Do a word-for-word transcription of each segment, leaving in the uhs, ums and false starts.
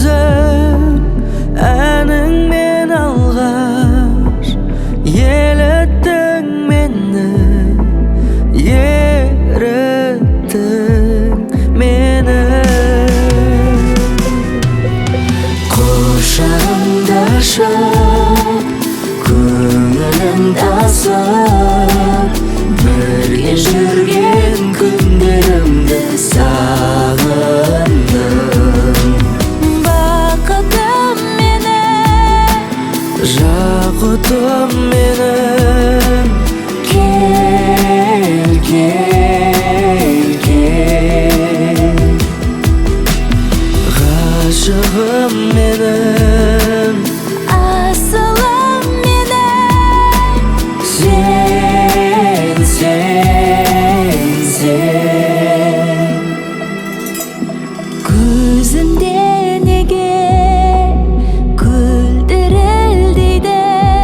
өзің әнің мен алғаш елеттің мені, еріттің мені. Құшағымда ашып, көңілімді асып, бірге жүрген күндерімді сағындым. Бақытым менің, жақұтым менің, кел, кел, кел. ғашығым менің, Асылым менің, сен, сен, сен. көзімде неге күлдірілдейді,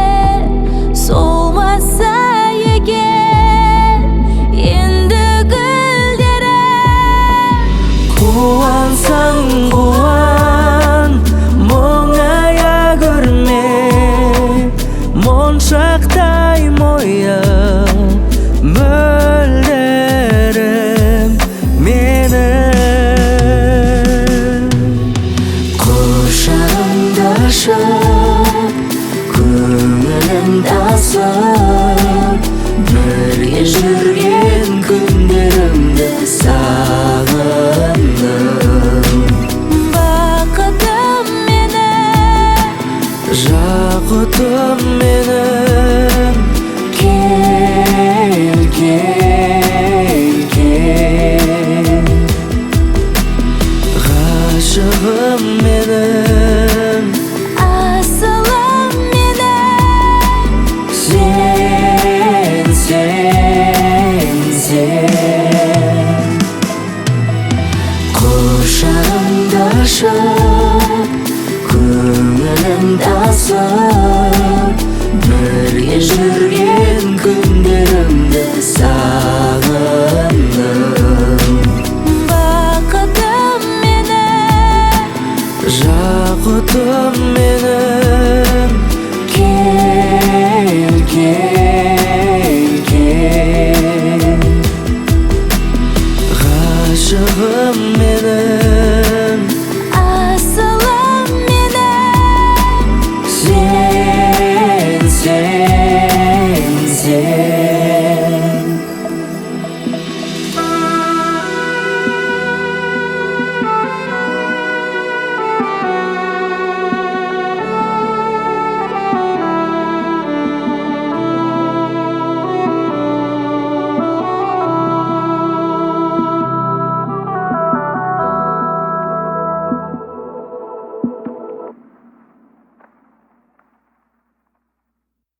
солмаса егер енді гүлдерім. Қуансаң қуан, мұңая көрме, моншақтай мойын мөлдірім менің. Құшағымды ашып, көңілімді асып, бірге жүрген күндерімді сағындым. Бақытым менің, жақұтым менің, кел, кел, кел. ғашығым менің, Асылым менің, сен, сен, сен. Құшағымды ашып, көңілімді асып, бірге жүрген күндерімді сағындым. бақытым менің, жақұтым